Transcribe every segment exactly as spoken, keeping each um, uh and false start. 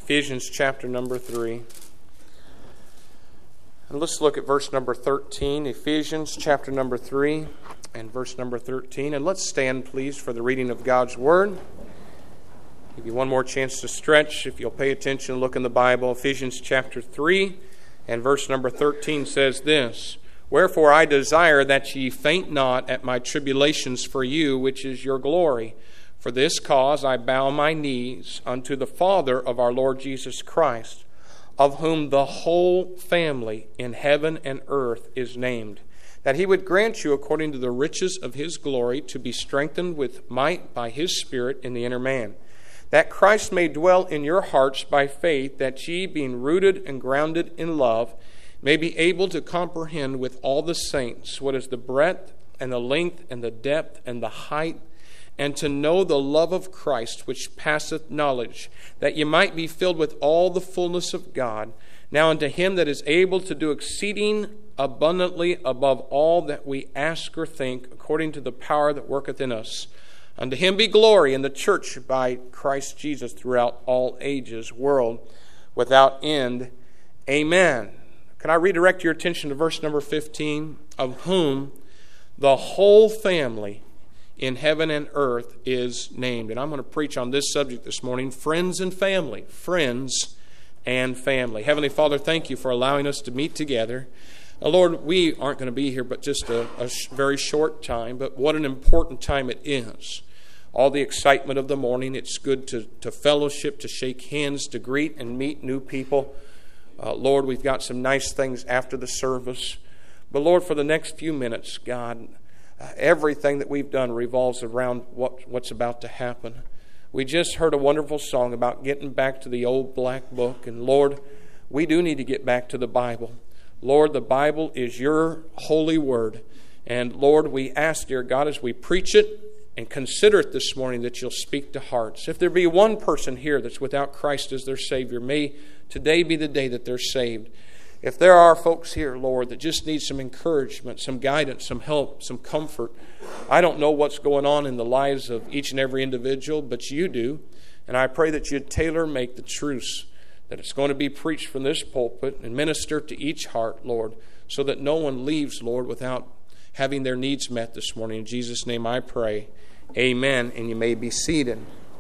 Ephesians chapter number three. And let's look at verse number thirteen. Ephesians chapter number three and verse number thirteen. And let's stand, please, for the reading of God's Word. Give you one more chance to stretch. If you'll pay attention and look in the Bible. Ephesians chapter three and verse number thirteen says this: Wherefore I desire that ye faint not at my tribulations for you, which is your glory. For this cause I bow my knees unto the Father of our Lord Jesus Christ, of whom the whole family in heaven and earth is named, that he would grant you according to the riches of his glory to be strengthened with might by his Spirit in the inner man, that Christ may dwell in your hearts by faith, that ye, being rooted and grounded in love, may be able to comprehend with all the saints what is the breadth and the length and the depth and the height, and to know the love of Christ which passeth knowledge, that ye might be filled with all the fullness of God. Now unto him that is able to do exceeding abundantly above all that we ask or think, according to the power that worketh in us. Unto him be glory in the church by Christ Jesus throughout all ages, world without end. Amen. Can I redirect your attention to verse number fifteen? Of whom the whole family in heaven and earth is named. And I'm going to preach on this subject this morning: friends and family. Friends and family. Heavenly Father, thank you for allowing us to meet together. Now, Lord, we aren't going to be here but just a, a very short time, but what an important time it is. All the excitement of the morning. It's good to, to fellowship, to shake hands, to greet and meet new people. Uh, Lord, we've got some nice things after the service. But Lord, for the next few minutes, God, uh, everything that we've done revolves around what, what's about to happen. We just heard a wonderful song about getting back to the old black book. And Lord, we do need to get back to the Bible. Lord, the Bible is your holy word. And Lord, we ask, dear God, as we preach it and consider it this morning, that you'll speak to hearts. If there be one person here that's without Christ as their Savior, may today be the day that they're saved. If there are folks here, Lord, that just need some encouragement, some guidance, some help, some comfort, I don't know what's going on in the lives of each and every individual, but you do. And I pray that you'd tailor-make the truths that it's going to be preached from this pulpit and minister to each heart, Lord, so that no one leaves, Lord, without having their needs met this morning. In Jesus' name I pray. Amen. And you may be seated.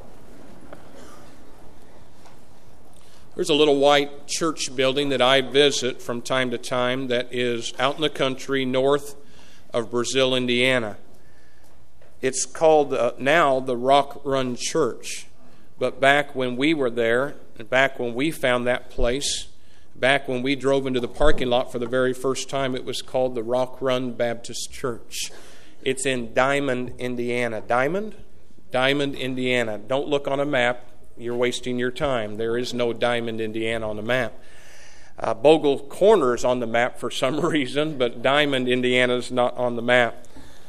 There's a little white church building that I visit from time to time that is out in the country north of Brazil, Indiana. It's called uh, now the Rock Run Church. But back when we were there, and back when we found that place, back when we drove into the parking lot for the very first time, it was called the Rock Run Baptist Church. It's in Diamond, Indiana. Diamond? Diamond, Indiana. Don't look on a map. You're wasting your time. There is no Diamond, Indiana on the map. Uh, Bogle Corner is on the map for some reason, but Diamond, Indiana is not on the map.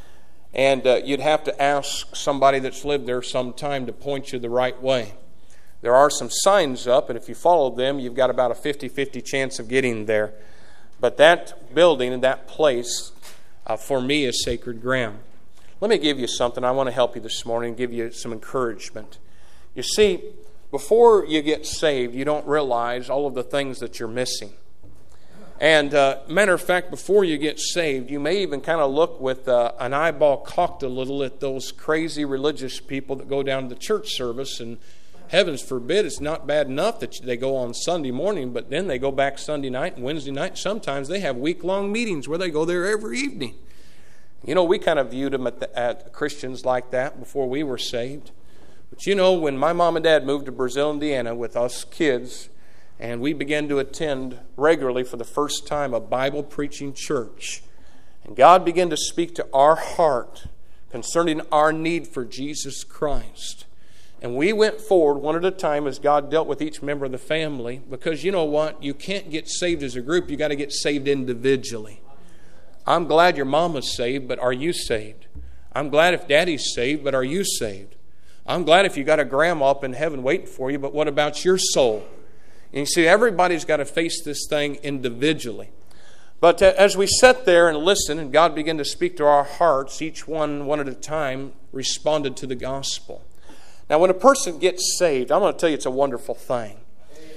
And uh, you'd have to ask somebody that's lived there some time to point you the right way. There are some signs up, and if you follow them, you've got about a fifty-fifty chance of getting there. But that building and that place, uh, for me, is sacred ground. Let me give you something. I want to help you this morning, give you some encouragement. You see, before you get saved, you don't realize all of the things that you're missing. And uh, matter of fact, before you get saved, you may even kind of look with uh, an eyeball cocked a little at those crazy religious people that go down to the church service. And heavens forbid, it's not bad enough that they go on Sunday morning, but then they go back Sunday night and Wednesday night. Sometimes they have week-long meetings where they go there every evening. You know, we kind of viewed them at, the, at Christians like that before we were saved. But you know, when my mom and dad moved to Brazil, Indiana with us kids, and we began to attend regularly for the first time a Bible-preaching church, and God began to speak to our heart concerning our need for Jesus Christ. And we went forward one at a time as God dealt with each member of the family, because you know what? You can't get saved as a group. You got to get saved individually. I'm glad your mama's saved, but are you saved? I'm glad if daddy's saved, but are you saved? I'm glad if you got a grandma up in heaven waiting for you, but what about your soul? And you see, everybody's got to face this thing individually. But uh, as we sat there and listened, and God began to speak to our hearts, each one, one at a time, responded to the gospel. Now, when a person gets saved, I'm going to tell you it's a wonderful thing.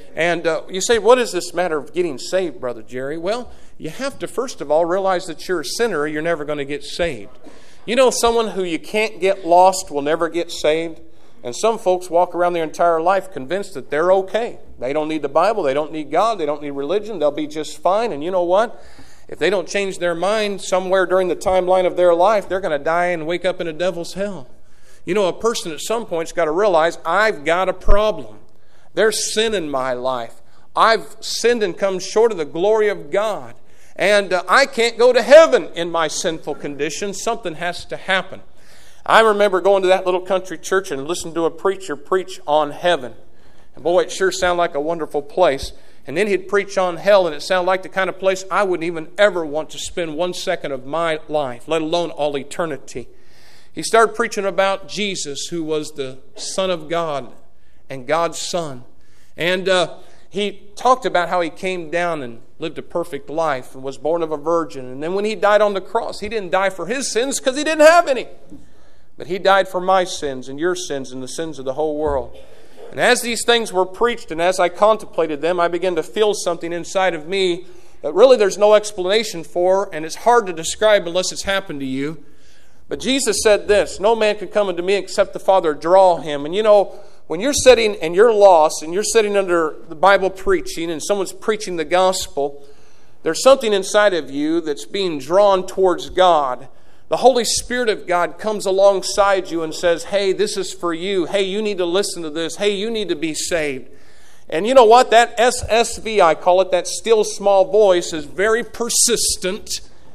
And uh, you say, what is this matter of getting saved, Brother Jerry? Well, you have to first of all realize that you're a sinner or you're never going to get saved. You know, someone who you can't get lost will never get saved. And some folks walk around their entire life convinced that they're okay. They don't need the Bible. They don't need God. They don't need religion. They'll be just fine. And you know what? If they don't change their mind somewhere during the timeline of their life, they're going to die and wake up in a devil's hell. You know, a person at some point's got to realize, I've got a problem. There's sin in my life. I've sinned and come short of the glory of God. And uh, I can't go to heaven in my sinful condition. Something has to happen. I remember going to that little country church and listening to a preacher preach on heaven. And boy, it sure sounded like a wonderful place. And then he'd preach on hell, and it sounded like the kind of place I wouldn't even ever want to spend one second of my life, let alone all eternity. He started preaching about Jesus, who was the Son of God and God's Son. And uh, he talked about how he came down and lived a perfect life and was born of a virgin. And then when he died on the cross, he didn't die for his sins because he didn't have any. But he died for my sins and your sins and the sins of the whole world. And as these things were preached and as I contemplated them, I began to feel something inside of me that really there's no explanation for, and it's hard to describe unless it's happened to you. But Jesus said this, no man can come unto me except the Father draw him. And you know, when you're sitting and you're lost and you're sitting under the Bible preaching and someone's preaching the gospel, there's something inside of you that's being drawn towards God. The Holy Spirit of God comes alongside you and says, hey, this is for you. Hey, you need to listen to this. Hey, you need to be saved. And you know what? That S S V, I call it, that still small voice, is very persistent.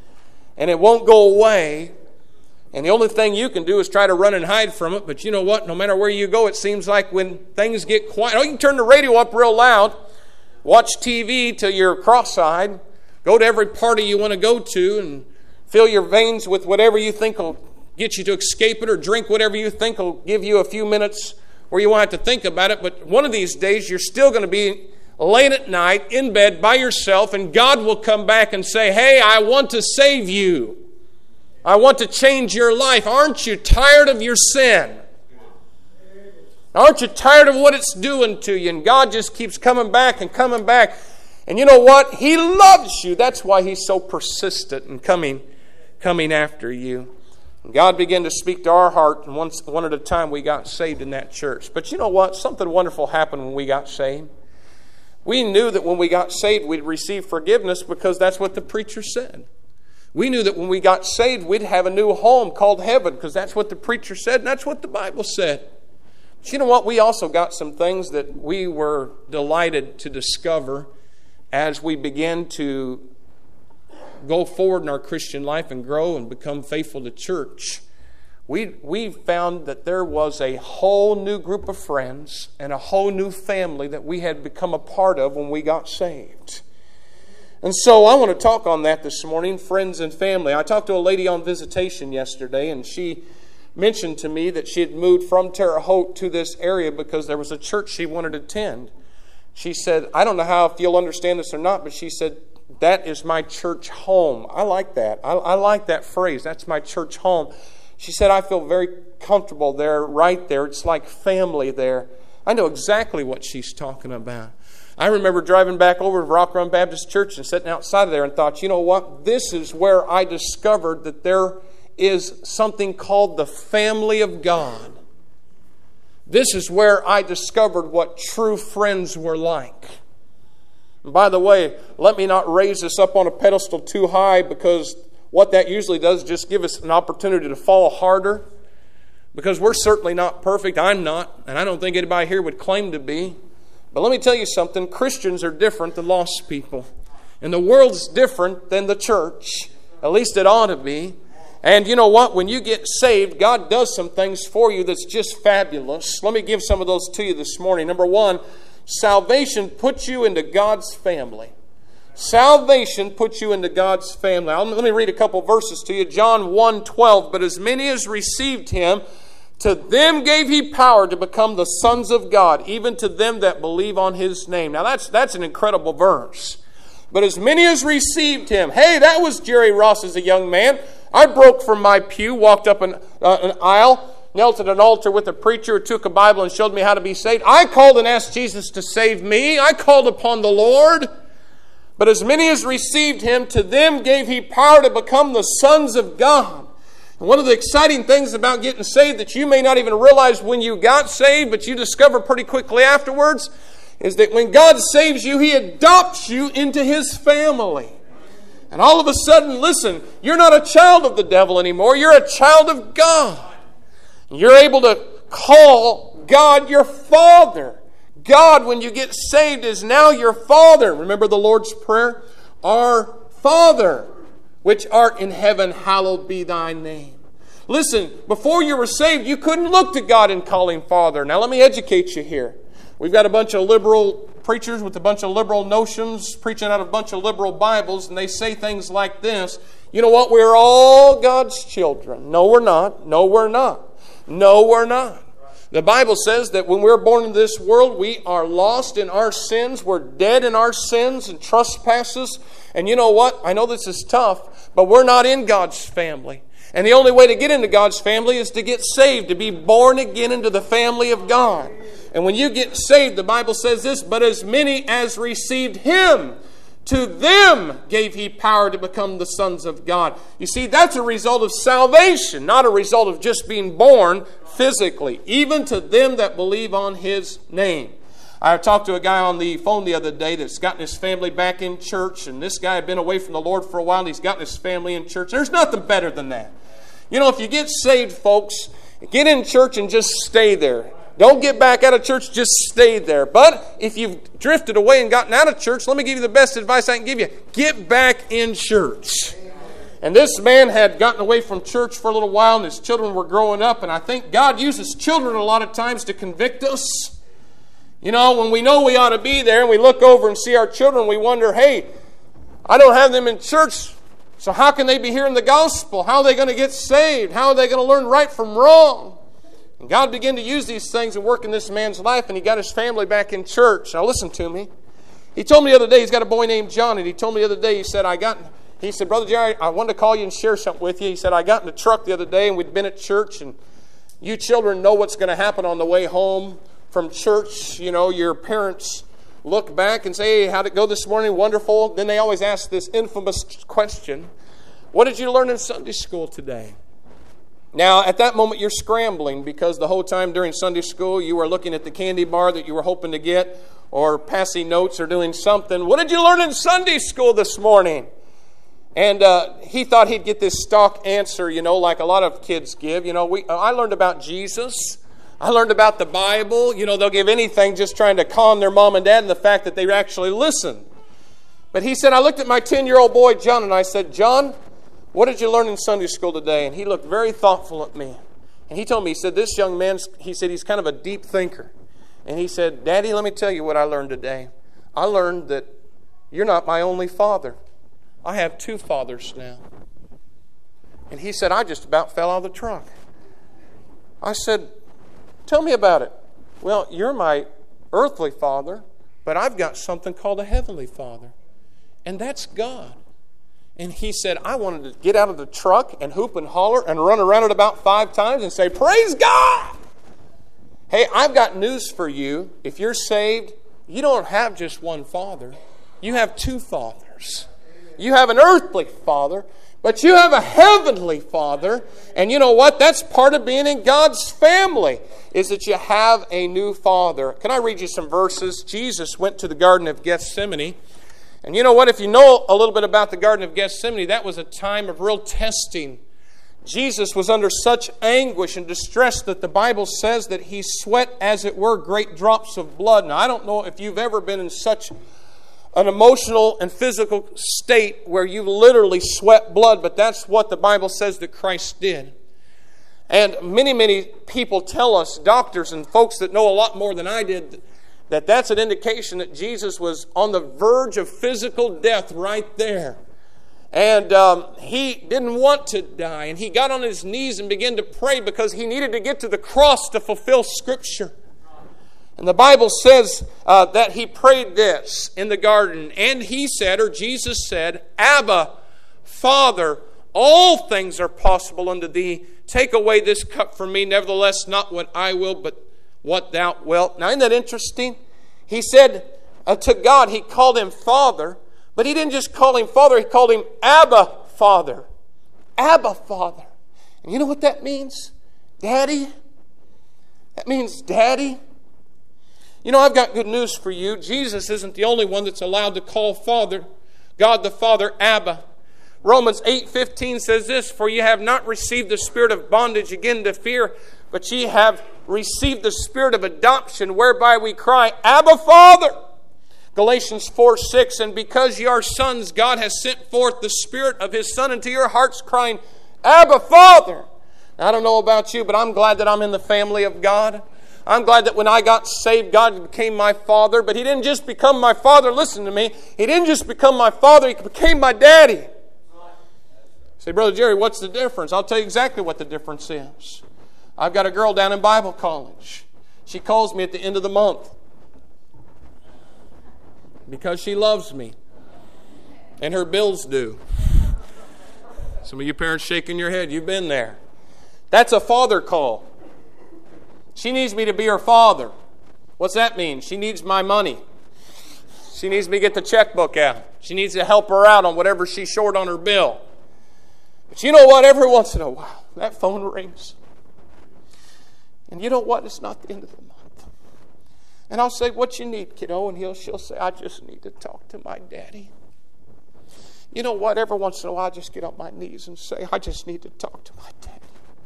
And it won't go away. And the only thing you can do is try to run and hide from it. But you know what? No matter where you go, it seems like when things get quiet, oh, you can turn the radio up real loud, watch T V till you're cross-eyed, go to every party you want to go to, and fill your veins with whatever you think will get you to escape it, or drink whatever you think will give you a few minutes where you won't have to think about it. But one of these days, you're still going to be late at night in bed by yourself, and God will come back and say, hey, I want to save you. I want to change your life. Aren't you tired of your sin? Aren't you tired of what it's doing to you? And God just keeps coming back and coming back. And you know what? He loves you. That's why He's so persistent in coming coming after you. And God began to speak to our heart, and once, one at a time we got saved in that church. But you know what? Something wonderful happened when we got saved. We knew that when we got saved, we'd receive forgiveness because that's what the preacher said. We knew that when we got saved, we'd have a new home called heaven because that's what the preacher said and that's what the Bible said. But you know what? We also got some things that we were delighted to discover as we began to go forward in our Christian life and grow and become faithful to church. We, we found that there was a whole new group of friends and a whole new family that we had become a part of when we got saved. And so I want to talk on that this morning, friends and family. I talked to a lady on visitation yesterday, and she mentioned to me that she had moved from Terre Haute to this area because there was a church she wanted to attend. She said, I don't know how if you'll understand this or not, but she said, that is my church home. I like that. I, I like that phrase. That's my church home. She said, I feel very comfortable there, right there. It's like family there. I know exactly what she's talking about. I remember driving back over to Rock Run Baptist Church and sitting outside of there and thought, you know what? This is where I discovered that there is something called the family of God. This is where I discovered what true friends were like. And by the way, let me not raise this up on a pedestal too high, because what that usually does is just give us an opportunity to fall harder. Because we're certainly not perfect. I'm not. And I don't think anybody here would claim to be. But let me tell you something. Christians are different than lost people. And the world's different than the church. At least it ought to be. And you know what? When you get saved, God does some things for you that's just fabulous. Let me give some of those to you this morning. Number one, salvation puts you into God's family. Salvation puts you into God's family. I'll, let me read a couple verses to you. John one twelve. But as many as received Him, to them gave He power to become the sons of God, even to them that believe on His name. Now that's that's an incredible verse. But as many as received Him. Hey, that was Jerry Ross as a young man. I broke from my pew, walked up an, uh, an aisle, knelt at an altar with a preacher who took a Bible and showed me how to be saved. I called and asked Jesus to save me. I called upon the Lord. But as many as received him, to them gave he power to become the sons of God. And one of the exciting things about getting saved that you may not even realize when you got saved, but you discover pretty quickly afterwards, is that when God saves you, he adopts you into his family. And all of a sudden, listen, you're not a child of the devil anymore. You're a child of God. You're able to call God your Father. God, when you get saved, is now your Father. Remember the Lord's Prayer? Our Father, which art in heaven, hallowed be thy name. Listen, before you were saved, you couldn't look to God and call him Father. Now let me educate you here. We've got a bunch of liberal preachers with a bunch of liberal notions, preaching out of a bunch of liberal Bibles, and they say things like this. You know what? We're all God's children. No, we're not. No, we're not. No, we're not. The Bible says that when we're born into this world, we are lost in our sins. We're dead in our sins and trespasses. And you know what? I know this is tough, but we're not in God's family. And the only way to get into God's family is to get saved, to be born again into the family of God. And when you get saved, the Bible says this, but as many as received him, to them gave he power to become the sons of God. You see, that's a result of salvation, not a result of just being born physically. Even to them that believe on his name. I talked to a guy on the phone the other day that's gotten his family back in church. And this guy had been away from the Lord for a while and he's gotten his family in church. There's nothing better than that. You know, if you get saved, folks, get in church and just stay there. Don't get back out of church, just stay there. But if you've drifted away and gotten out of church, let me give you the best advice I can give you. Get back in church. And this man had gotten away from church for a little while and his children were growing up. And I think God uses children a lot of times to convict us. You know, when we know we ought to be there and we look over and see our children, we wonder, hey, I don't have them in church. So how can they be hearing the gospel? How are they going to get saved? How are they going to learn right from wrong? And God began to use these things and work in this man's life, and he got his family back in church. Now listen to me. He told me the other day, he's got a boy named John, and he told me the other day, he said, I got, he said, Brother Jerry, I wanted to call you and share something with you. He said, I got in the truck the other day, and we'd been at church, and you children know what's going to happen on the way home from church. You know, your parents look back and say, hey, how'd it go this morning? Wonderful. Then they always ask this infamous question, what did you learn in Sunday school today? Now, at that moment, you're scrambling because the whole time during Sunday school, you were looking at the candy bar that you were hoping to get or passing notes or doing something. What did you learn in Sunday school this morning? And uh, he thought he'd get this stock answer, you know, like a lot of kids give. You know, we I learned about Jesus. I learned about the Bible. You know, they'll give anything just trying to calm their mom and dad and the fact that they actually listen. But he said, I looked at my ten-year-old boy, John, and I said, John, what did you learn in Sunday school today? And he looked very thoughtful at me. And he told me, he said, this young man, he said, he's kind of a deep thinker. And he said, Daddy, let me tell you what I learned today. I learned that you're not my only father. I have two fathers now. And he said, I just about fell out of the truck. I said, tell me about it. Well, you're my earthly father, but I've got something called a heavenly father. And that's God. And he said, I wanted to get out of the truck and hoop and holler and run around it about five times and say, praise God! Hey, I've got news for you. If you're saved, you don't have just one father. You have two fathers. You have an earthly father, but you have a heavenly father. And you know what? That's part of being in God's family, is that you have a new father. Can I read you some verses? Jesus went to the Garden of Gethsemane. And you know what? If you know a little bit about the Garden of Gethsemane, that was a time of real testing. Jesus was under such anguish and distress that the Bible says that he sweat, as it were, great drops of blood. Now, I don't know if you've ever been in such an emotional and physical state where you literally sweat blood, but that's what the Bible says that Christ did. And many, many people tell us, doctors and folks that know a lot more than I did, that that's an indication that Jesus was on the verge of physical death right there. And um, he didn't want to die. And he got on his knees and began to pray because he needed to get to the cross to fulfill Scripture. And the Bible says uh, that he prayed this in the garden. And he said, or Jesus said, Abba, Father, all things are possible unto thee. Take away this cup from me. Nevertheless, not what I will, but what thou wilt. Now, isn't that interesting? He said uh, to God, he called him Father, but he didn't just call him Father, he called him Abba Father. Abba Father. And you know what that means? Daddy. That means Daddy. You know, I've got good news for you. Jesus isn't the only one that's allowed to call Father, God the Father, Abba. Romans eight fifteen says this, for ye have not received the spirit of bondage again to fear, but ye have received the spirit of adoption, whereby we cry, Abba, Father. Galatians four six, and because ye are sons, God has sent forth the Spirit of His Son into your hearts, crying, Abba, Father. Now, I don't know about you, but I'm glad that I'm in the family of God. I'm glad that when I got saved, God became my Father. But He didn't just become my Father. Listen to me. He didn't just become my Father. He became my Daddy. Say, Brother Jerry, what's the difference? I'll tell you exactly what the difference is. I've got a girl down in Bible college. She calls me at the end of the month because she loves me. And her bills due. Some of you parents shaking your head. You've been there. That's a father call. She needs me to be her father. What's that mean? She needs my money. She needs me to get the checkbook out. She needs to help her out on whatever she's short on her bill. But you know what? Every once in a while, that phone rings. And you know what? It's not the end of the month. And I'll say, what you need, kiddo? And he'll, she'll say, I just need to talk to my daddy. You know what? Every once in a while, I just get on my knees and say, I just need to talk to my daddy.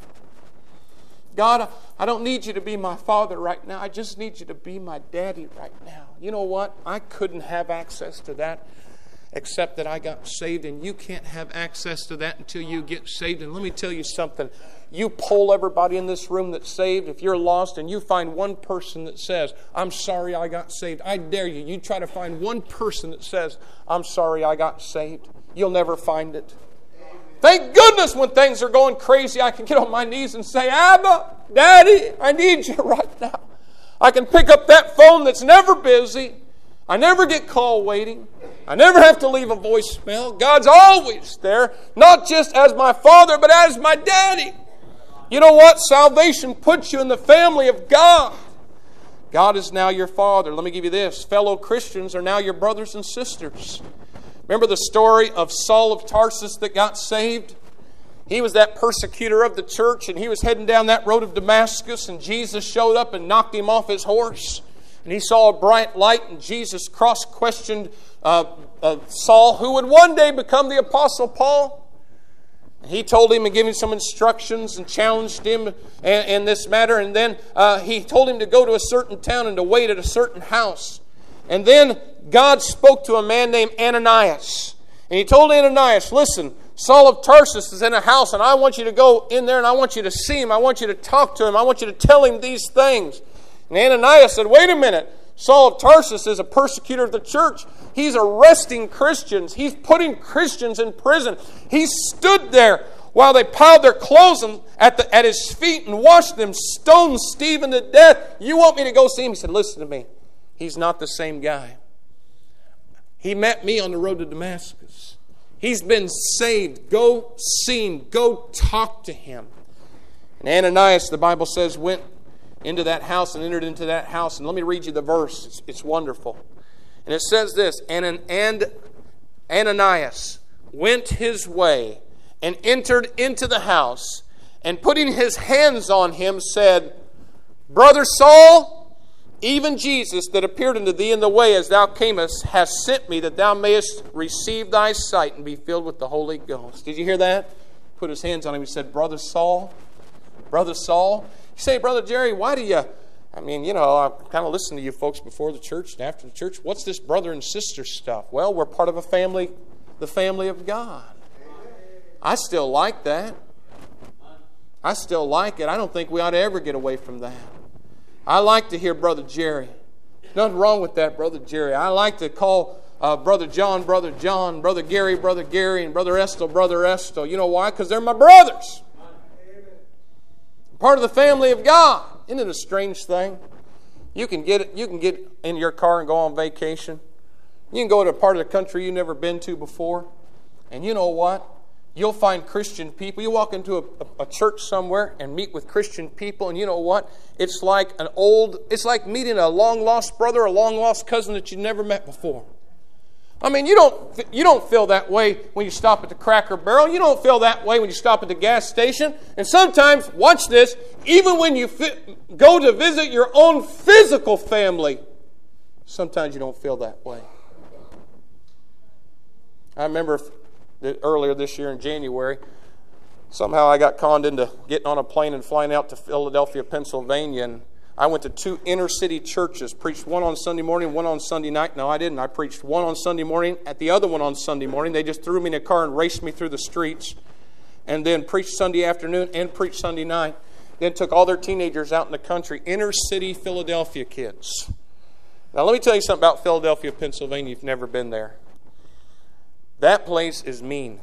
God, I don't need you to be my father right now. I just need you to be my daddy right now. You know what? I couldn't have access to that except that I got saved, and you can't have access to that until you get saved. And let me tell you something. You poll everybody in this room that's saved. If you're lost and you find one person that says, I'm sorry I got saved, I dare you. You try to find one person that says, I'm sorry I got saved. You'll never find it. Thank goodness when things are going crazy, I can get on my knees and say, Abba, Daddy, I need you right now. I can pick up that phone that's never busy. I never get call waiting. I never have to leave a voicemail. God's always there, not just as my father, but as my daddy. You know what? Salvation puts you in the family of God. God is now your father. Let me give you this. Fellow Christians are now your brothers and sisters. Remember the story of Saul of Tarsus that got saved? He was that persecutor of the church, and he was heading down that road of Damascus, and Jesus showed up and knocked him off his horse. And he saw a bright light, and Jesus cross-questioned uh, uh, Saul, who would one day become the Apostle Paul. And he told him and gave him some instructions and challenged him in, in this matter. And then uh, he told him to go to a certain town and to wait at a certain house. And then God spoke to a man named Ananias. And he told Ananias, listen, Saul of Tarsus is in a house, and I want you to go in there, and I want you to see him. I want you to talk to him. I want you to tell him these things. And Ananias said, wait a minute. Saul of Tarsus is a persecutor of the church. He's arresting Christians. He's putting Christians in prison. He stood there while they piled their clothes at, the, at his feet and watched them stone Stephen to death. You want me to go see him? He said, listen to me. He's not the same guy. He met me on the road to Damascus. He's been saved. Go see him. Go talk to him. And Ananias, the Bible says, went into that house and entered into that house. And let me read you the verse. It's, it's wonderful. And it says this, and, and Ananias went his way and entered into the house, and putting his hands on him said, Brother Saul, even Jesus that appeared unto thee in the way as thou camest has sent me that thou mayest receive thy sight and be filled with the Holy Ghost. Did you hear that? Put his hands on him. He said, Brother Saul, Brother Saul. You say, Brother Jerry, why do you, I mean, you know, I kind of listen to you folks before the church and after the church. What's this brother and sister stuff? Well, we're part of a family, the family of God. I still like that. I still like it. I don't think we ought to ever get away from that. I like to hear Brother Jerry. Nothing wrong with that, Brother Jerry. I like to call uh, Brother John, Brother John, Brother Gary, Brother Gary, and Brother Estel, Brother Estel. You know why? Because they're my brothers. Part of the family of God. Isn't it a strange thing? You can get it, you can get in your car and go on vacation. You can go to a part of the country you've never been to before. And you know what? you'll find Christian people. You walk into a, a, a church somewhere and meet with Christian people, and you know what? It's like an old, it's like meeting a long-lost brother, a long-lost cousin that you never met before. I mean, you don't you don't feel that way when you stop at the Cracker Barrel. You don't feel that way when you stop at the gas station. And sometimes, watch this, even when you fi- go to visit your own physical family, sometimes you don't feel that way. I remember that earlier this year in January, somehow I got conned into getting on a plane and flying out to Philadelphia, Pennsylvania, and I went to two inner city churches, preached one on Sunday morning, one on Sunday night. No, I didn't. I preached one on Sunday morning, at the other one on Sunday morning. They just threw me in a car and raced me through the streets, and then preached Sunday afternoon and preached Sunday night. Then took all their teenagers out in the country, inner city Philadelphia kids. Now let me tell you something about Philadelphia, Pennsylvania, if you've never been there. That place is mean.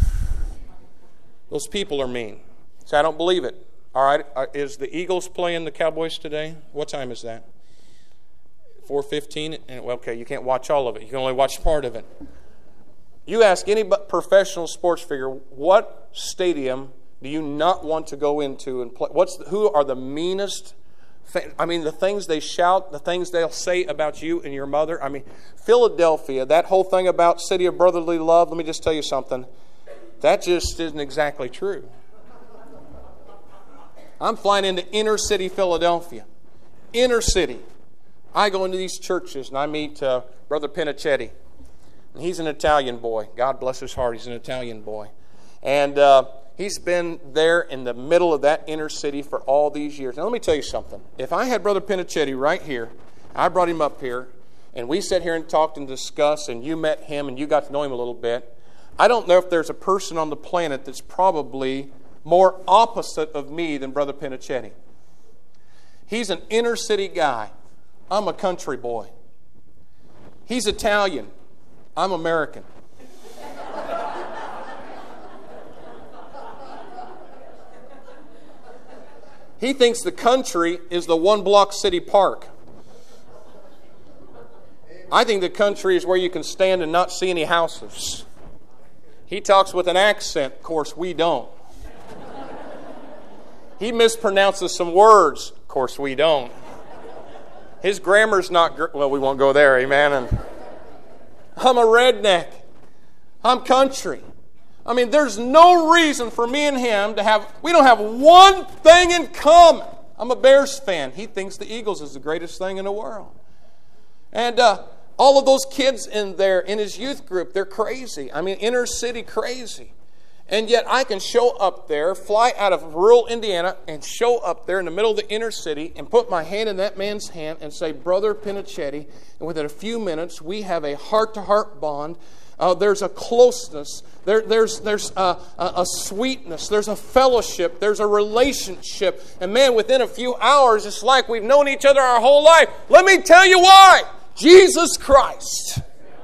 Those people are mean. So I don't believe it. All right, is the Eagles playing the Cowboys today? What time is that? four fifteen? Okay, you can't watch all of it. You can only watch part of it. You ask any professional sports figure, what stadium do you not want to go into and play? What's the, who are the meanest? Th- I mean, the things they shout, the things they'll say about you and your mother. I mean, Philadelphia, that whole thing about city of brotherly love, let me just tell you something. That just isn't exactly true. I'm flying into inner city Philadelphia. Inner city. I go into these churches and I meet uh, Brother Pinichetti. And he's an Italian boy. God bless his heart, he's an Italian boy. And uh, he's been there in the middle of that inner city for all these years. Now let me tell you something. If I had Brother Pinichetti right here, I brought him up here, and we sat here and talked and discussed, and you met him and you got to know him a little bit, I don't know if there's a person on the planet that's probably more opposite of me than Brother Pinichetti. He's an inner city guy. I'm a country boy. He's Italian. I'm American. He thinks the country is the one block city park. I think the country is where you can stand and not see any houses. He talks with an accent. Of course, we don't. He mispronounces some words. Of course, we don't. His grammar's not... Gr- well, we won't go there, amen? And I'm a redneck. I'm country. I mean, there's no reason for me and him to have... We don't have one thing in common. I'm a Bears fan. He thinks the Eagles is the greatest thing in the world. And uh, all of those kids in there, in his youth group, they're crazy. I mean, inner city crazy. And yet I can show up there, fly out of rural Indiana, and show up there in the middle of the inner city and put my hand in that man's hand and say, Brother Pinichetti, and within a few minutes we have a heart-to-heart bond. Uh, there's a closeness. There, there's there's a, a, a sweetness. There's a fellowship. There's a relationship. And man, within a few hours, it's like we've known each other our whole life. Let me tell you why. Jesus Christ.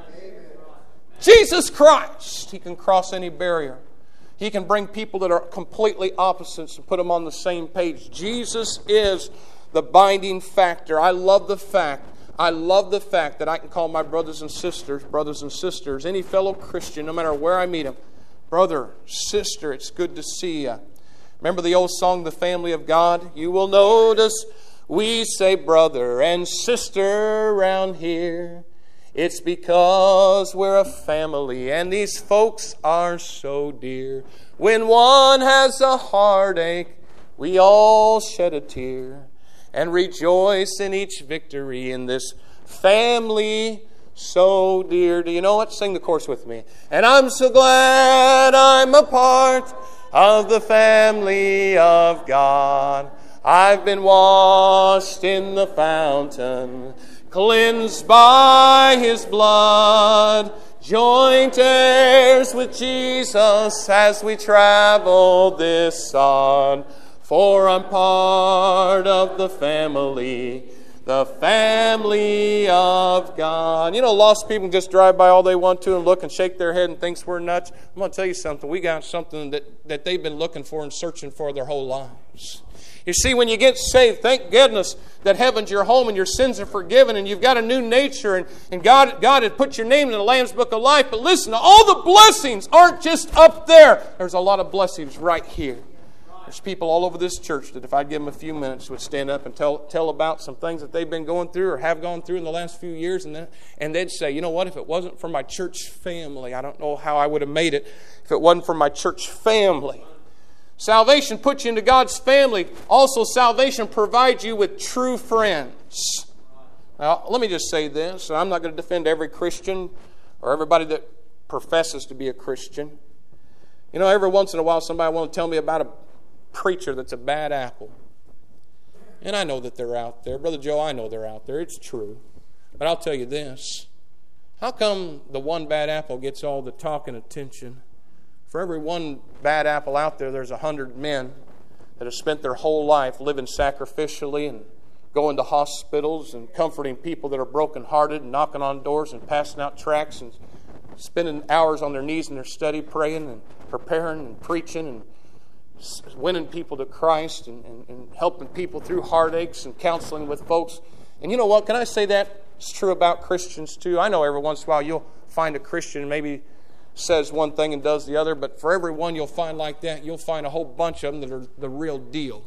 Jesus Christ. He can cross any barrier. He can bring people that are completely opposites and put them on the same page. Jesus is the binding factor. I love the fact, I love the fact that I can call my brothers and sisters, brothers and sisters, any fellow Christian, no matter where I meet them, brother, sister, it's good to see you. Remember the old song, The Family of God? You will notice we say brother and sister around here. It's because we're a family and these folks are so dear. When one has a heartache, we all shed a tear and rejoice in each victory in this family so dear. Do you know what? Sing the chorus with me. And I'm so glad I'm a part of the family of God. I've been washed in the fountain, cleansed by His blood, joint heirs with Jesus as we travel this sod. For I'm part of the family, the family of God. You know, lost people just drive by all they want to and look and shake their head and thinks we're nuts. I'm going to tell you something. We got something that, that they've been looking for and searching for their whole lives. You see, when you get saved, thank goodness that heaven's your home and your sins are forgiven and you've got a new nature and, and God, God had put your name in the Lamb's Book of Life. But listen, all the blessings aren't just up there. There's a lot of blessings right here. There's people all over this church that if I'd give them a few minutes would stand up and tell tell about some things that they've been going through or have gone through in the last few years. And, then, and they'd say, you know what, if it wasn't for my church family, I don't know how I would have made it if it wasn't for my church family. Salvation puts you into God's family. Also, salvation provides you with true friends. Now, let me just say this. I'm not going to defend every Christian or everybody that professes to be a Christian. You know, every once in a while somebody will tell me about a preacher that's a bad apple. And I know that they're out there. Brother Joe, I know they're out there. It's true. But I'll tell you this. How come the one bad apple gets all the talk and attention? For every one bad apple out there, there's a hundred men that have spent their whole life living sacrificially and going to hospitals and comforting people that are brokenhearted and knocking on doors and passing out tracts and spending hours on their knees in their study praying and preparing and preaching and winning people to Christ and, and, and helping people through heartaches and counseling with folks. And you know what? Can I say that? It's true about Christians too. I know every once in a while you'll find a Christian maybe says one thing and does the other, but for every one you'll find like that, you'll find a whole bunch of them that are the real deal.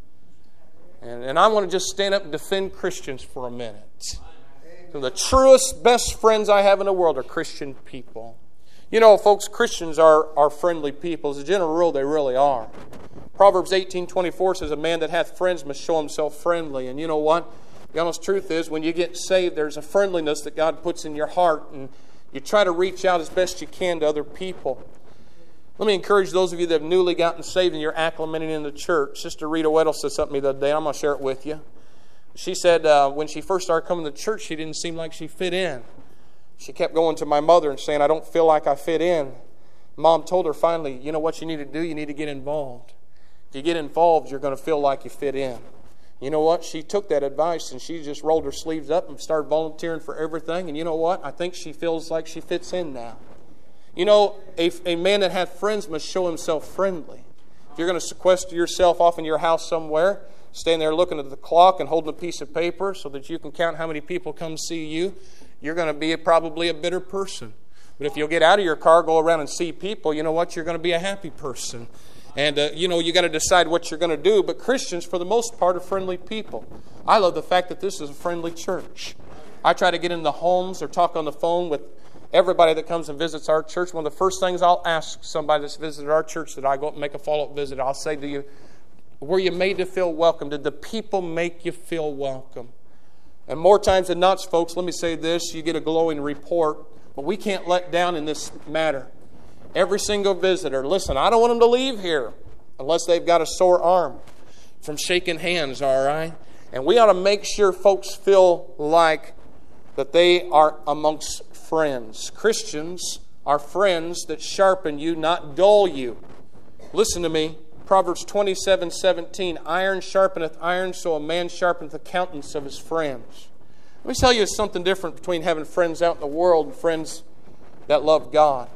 And, and I want to just stand up and defend Christians for a minute. So the truest, best friends I have in the world are Christian people. You know, folks, Christians are, are friendly people. As a general rule, they really are. Proverbs eighteen twenty-four says, a man that hath friends must show himself friendly. And you know what? The honest truth is, when you get saved, there's a friendliness that God puts in your heart, and you try to reach out as best you can to other people. Let me encourage those of you that have newly gotten saved and you're acclimating in the church. Sister Rita Weddle said something to me the other day. I'm going to share it with you. She said uh, when she first started coming to church, she didn't seem like she fit in. She kept going to my mother and saying, I don't feel like I fit in. Mom told her finally, you know what you need to do? You need to get involved. If you get involved, you're going to feel like you fit in. You know what? She took that advice and she just rolled her sleeves up and started volunteering for everything. And you know what? I think she feels like she fits in now. You know, a, a man that has friends must show himself friendly. If you're going to sequester yourself off in your house somewhere, stand there looking at the clock and holding a piece of paper so that you can count how many people come see you, you're going to be a, probably a bitter person. But if you'll get out of your car, go around and see people, you know what? You're going to be a happy person. And, uh, you know, you got to decide what you're going to do. But Christians, for the most part, are friendly people. I love the fact that this is a friendly church. I try to get in the homes or talk on the phone with everybody that comes and visits our church. One of the first things I'll ask somebody that's visited our church that I go up and make a follow-up visit, I'll say to you, were you made to feel welcome? Did the people make you feel welcome? And more times than not, folks, let me say this, you get a glowing report, but we can't let down in this matter. Every single visitor, listen, I don't want them to leave here unless they've got a sore arm from shaking hands, all right? And we ought to make sure folks feel like that they are amongst friends. Christians are friends that sharpen you, not dull you. Listen to me. Proverbs twenty-seven seventeen, iron sharpeneth iron, so a man sharpeneth the countenance of his friends. Let me tell you something different between having friends out in the world and friends that love God.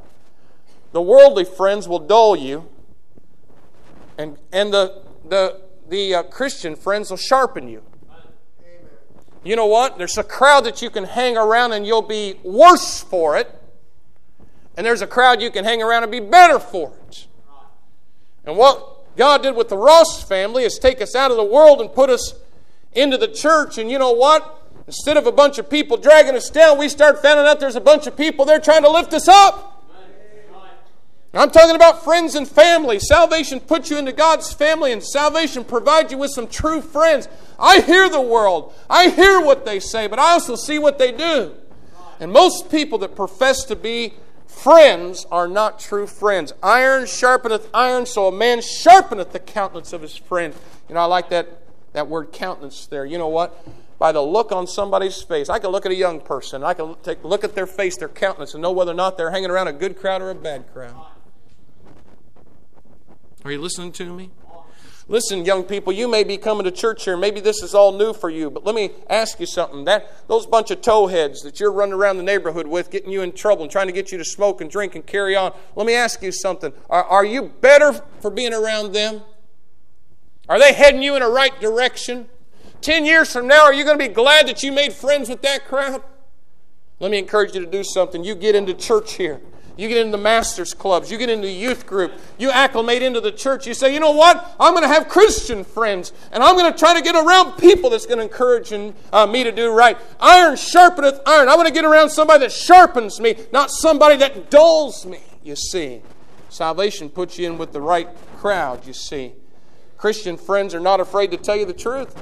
The worldly friends will dull you, and and the the the uh, Christian friends will sharpen you. Amen. You know what? There's a crowd that you can hang around and you'll be worse for it, and there's a crowd you can hang around and be better for it. And what God did with the Ross family is take us out of the world and put us into the church. And you know what? Instead of a bunch of people dragging us down, we start finding out there's a bunch of people there trying to lift us up. I'm talking about friends and family. Salvation puts you into God's family, and salvation provides you with some true friends. I hear the world. I hear what they say, but I also see what they do. And most people that profess to be friends are not true friends. Iron sharpeneth iron, so a man sharpeneth the countenance of his friend. You know, I like that, that word countenance there. You know what? By the look on somebody's face. I can look at a young person. I can take look at their face, their countenance, and know whether or not they're hanging around a good crowd or a bad crowd. Are you listening to me? Listen, young people, you may be coming to church here. Maybe this is all new for you, but let me ask you something. That those bunch of towheads that you're running around the neighborhood with, getting you in trouble and trying to get you to smoke and drink and carry on, let me ask you something. Are, are you better for being around them? Are they heading you in a right direction? Ten years from now, are you going to be glad that you made friends with that crowd? Let me encourage you to do something. You get into church here. You get into the master's clubs. You get into the youth group. You acclimate into the church. You say, you know what? I'm going to have Christian friends. And I'm going to try to get around people that's going to encourage uh, me to do right. Iron sharpeneth iron. I want to get around somebody that sharpens me, not somebody that dulls me, you see. Salvation puts you in with the right crowd, you see. Christian friends are not afraid to tell you the truth.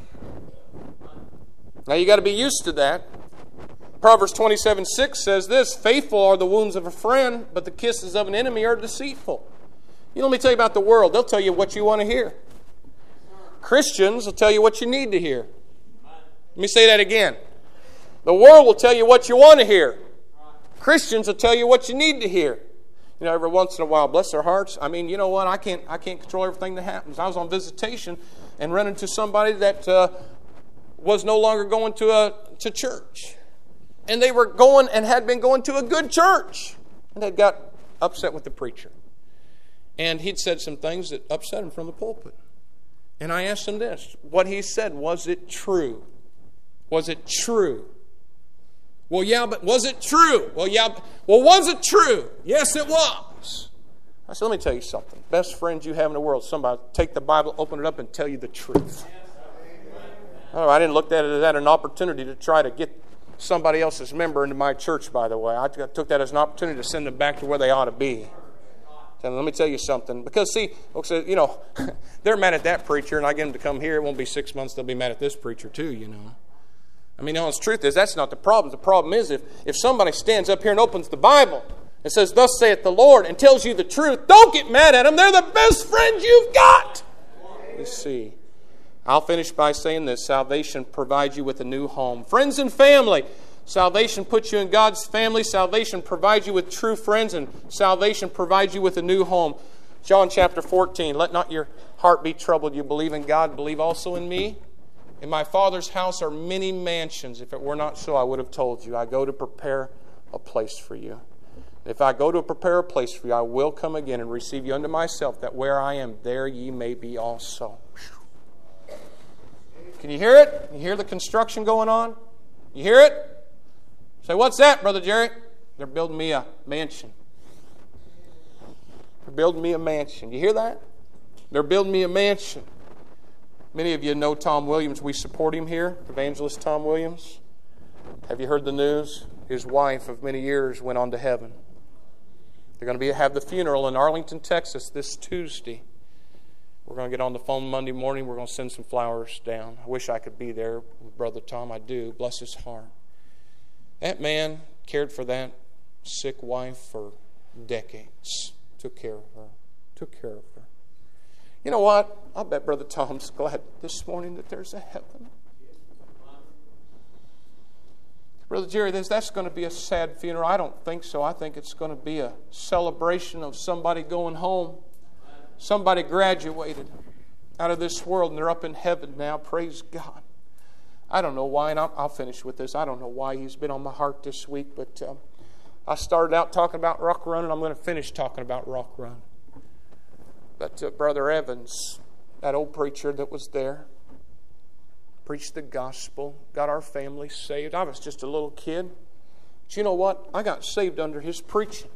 Now you got to be used to that. Proverbs twenty-seven six says this, faithful are the wounds of a friend, but the kisses of an enemy are deceitful. You know, let me tell you about the world. They'll tell you what you want to hear. Christians will tell you what you need to hear. Let me say that again. The world will tell you what you want to hear. Christians will tell you what you need to hear. You know, every once in a while, bless their hearts. I mean, you know what? I can't I can't control everything that happens. I was on visitation and ran into somebody that uh, was no longer going to a to church. And they were going and had been going to a good church. And they got upset with the preacher. And he'd said some things that upset him from the pulpit. And I asked him this. What he said, was it true? Was it true? Well, yeah, but was it true? Well, yeah, but, well, was it true? Yes, it was. I said, let me tell you something. Best friends you have in the world, somebody take the Bible, open it up, and tell you the truth. Oh, I didn't look at it as an opportunity to try to get somebody else's member into my church, by the way. I took that as an opportunity to send them back to where they ought to be. And let me tell you something. Because, see, folks, you know, they're mad at that preacher, and I get them to come here. It won't be six months, they'll be mad at this preacher too, you know. I mean, the honest truth is, that's not the problem. The problem is if, if somebody stands up here and opens the Bible and says, thus saith the Lord, and tells you the truth, don't get mad at them. They're the best friends you've got. Let's see. I'll finish by saying this. Salvation provides you with a new home. Friends and family. Salvation puts you in God's family. Salvation provides you with true friends. And salvation provides you with a new home. John chapter fourteen. Let not your heart be troubled. You believe in God, believe also in me. In my Father's house are many mansions. If it were not so, I would have told you. I go to prepare a place for you. If I go to prepare a place for you, I will come again and receive you unto myself, that where I am, there ye may be also. Can you hear it? You hear the construction going on? You hear it? Say, what's that, Brother Jerry? They're building me a mansion. They're building me a mansion. You hear that? They're building me a mansion. Many of you know Tom Williams. We support him here, evangelist Tom Williams. Have you heard the news? His wife of many years went on to heaven. They're going to be have the funeral in Arlington, Texas this Tuesday. We're going to get on the phone Monday morning. We're going to send some flowers down. I wish I could be there with Brother Tom. I do. Bless his heart. That man cared for that sick wife for decades. Took care of her. Took care of her. You know what? I bet Brother Tom's glad this morning that there's a heaven. Brother Jerry, that's going to be a sad funeral. I don't think so. I think it's going to be a celebration of somebody going home. Somebody graduated out of this world and they're up in heaven now. Praise God. I don't know why, and I'll, I'll finish with this. I don't know why he's been on my heart this week, but um, I started out talking about Rock Run, and I'm going to finish talking about Rock Run. But uh, Brother Evans, that old preacher that was there, preached the gospel, got our family saved. I was just a little kid. But you know what? I got saved under his preaching.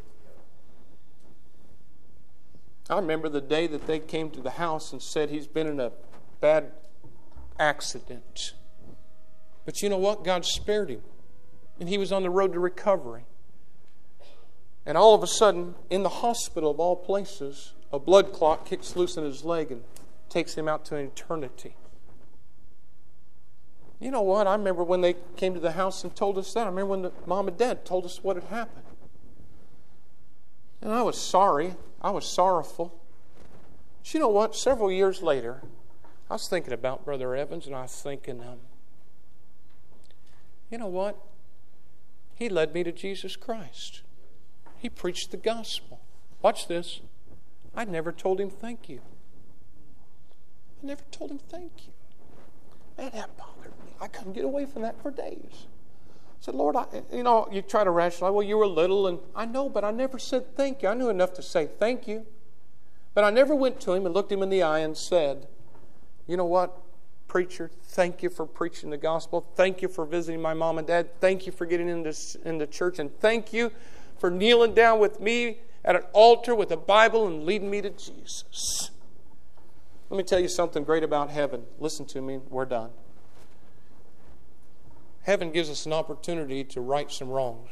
I remember the day that they came to the house and said he's been in a bad accident. But you know what? God spared him. And he was on the road to recovery. And all of a sudden, in the hospital of all places, a blood clot kicks loose in his leg and takes him out to an eternity. You know what? I remember when they came to the house and told us that. I remember when the mom and dad told us what had happened. And I was sorry. I was sorrowful. But you know what? Several years later, I was thinking about Brother Evans, and I was thinking, um, you know what? He led me to Jesus Christ. He preached the gospel. Watch this. I never told him thank you. I never told him thank you. Man, that bothered me. I couldn't get away from that for days. I said, Lord, I, you know, you try to rationalize, well, you were little, and I know, but I never said thank you. I knew enough to say thank you. But I never went to him and looked him in the eye and said, You know what, preacher? Thank you for preaching the gospel. Thank you for visiting my mom and dad. Thank you for getting into, into church. And thank you for kneeling down with me at an altar with a Bible and leading me to Jesus. Let me tell you something great about heaven. Listen to me. We're done. Heaven gives us an opportunity to right some wrongs.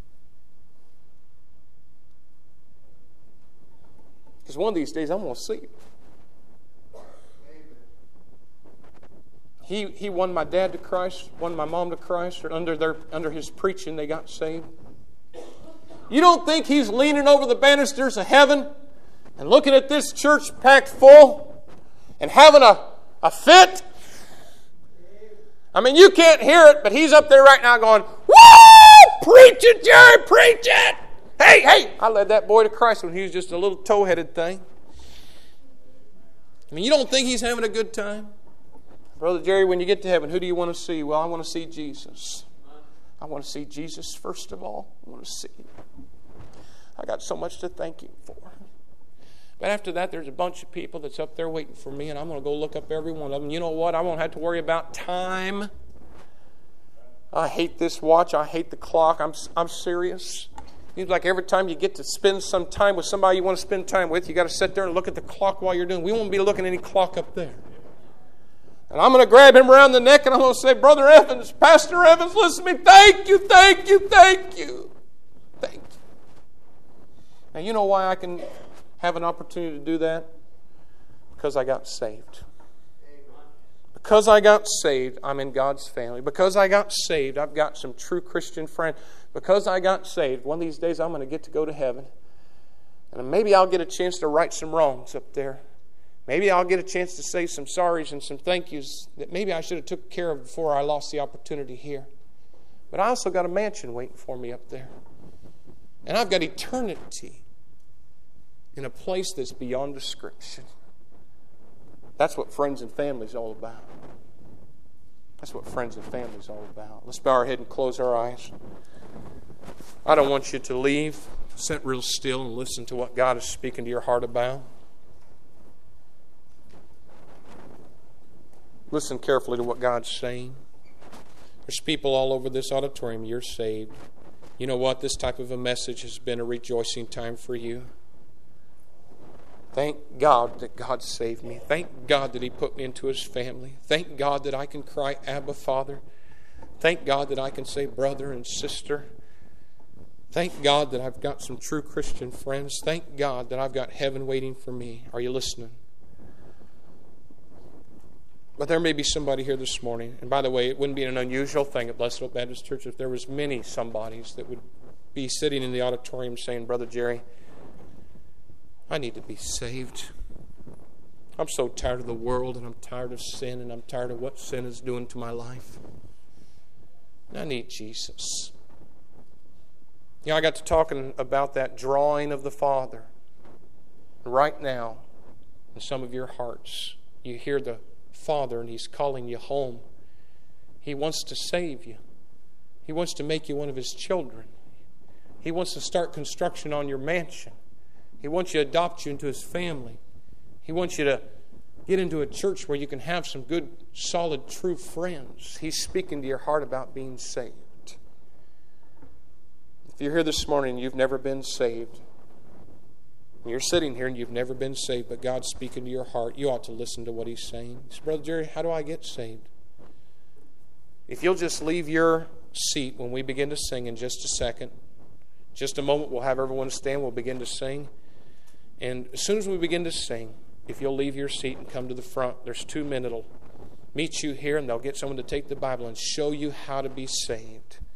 Because one of these days I'm going to see it. He, he won my dad to Christ, won my mom to Christ, or under their under his preaching they got saved. You don't think he's leaning over the banisters of heaven and looking at this church packed full and having a, a fit? I mean, you can't hear it, but he's up there right now going, woo! Preach it, Jerry, preach it! Hey, hey! I led that boy to Christ when he was just a little toe-headed thing. I mean, you don't think he's having a good time? Brother Jerry, when you get to heaven, who do you want to see? Well, I want to see Jesus. I want to see Jesus first of all. I want to see him. I got so much to thank him for. But after that, there's a bunch of people that's up there waiting for me, and I'm going to go look up every one of them. You know what? I won't have to worry about time. I hate this watch. I hate the clock. I'm I'm serious. Seems like every time you get to spend some time with somebody you want to spend time with, you got to sit there and look at the clock while you're doing it. We won't be looking at any clock up there. And I'm going to grab him around the neck and I'm going to say, Brother Evans, Pastor Evans, listen to me. Thank you, thank you, thank you. Thank you. Now, you know why I can have an opportunity to do that? Because I got saved. Because I got saved, I'm in God's family. Because I got saved, I've got some true Christian friends. Because I got saved, one of these days I'm going to get to go to heaven. And maybe I'll get a chance to right some wrongs up there. Maybe I'll get a chance to say some sorries and some thank yous that maybe I should have took care of before I lost the opportunity here. But I also got a mansion waiting for me up there. And I've got eternity in a place that's beyond description. That's what friends and family is all about. That's what friends and family is all about. Let's bow our head and close our eyes. I don't want you to leave. Sit real still and listen to what God is speaking to your heart about. Listen carefully to what God's saying. There's people all over this auditorium. You're saved. You know what? This type of a message has been a rejoicing time for you. Thank God that God saved me. Thank God that He put me into His family. Thank God that I can cry, Abba, Father. Thank God that I can say brother and sister. Thank God that I've got some true Christian friends. Thank God that I've got heaven waiting for me. Are you listening? But there may be somebody here this morning. And by the way, it wouldn't be an unusual thing at Blessed Hope Baptist Church if there was many somebodies that would be sitting in the auditorium saying, Brother Jerry, I need to be saved. I'm so tired of the world, and I'm tired of sin, and I'm tired of what sin is doing to my life. And I need Jesus. You know, I got to talking about that drawing of the Father. Right now, in some of your hearts, you hear the Father, and He's calling you home. He wants to save you. He wants to make you one of His children. He wants to start construction on your mansion. He wants you to adopt you into His family. He wants you to get into a church where you can have some good, solid, true friends. He's speaking to your heart about being saved. If you're here this morning and you've never been saved, and you're sitting here and you've never been saved, but God's speaking to your heart, you ought to listen to what He's saying. He says, Brother Jerry, how do I get saved? If you'll just leave your seat when we begin to sing in just a second, just a moment, we'll have everyone stand, we'll begin to sing. And as soon as we begin to sing, if you'll leave your seat and come to the front, there's two men that'll meet you here, and they'll get someone to take the Bible and show you how to be saved.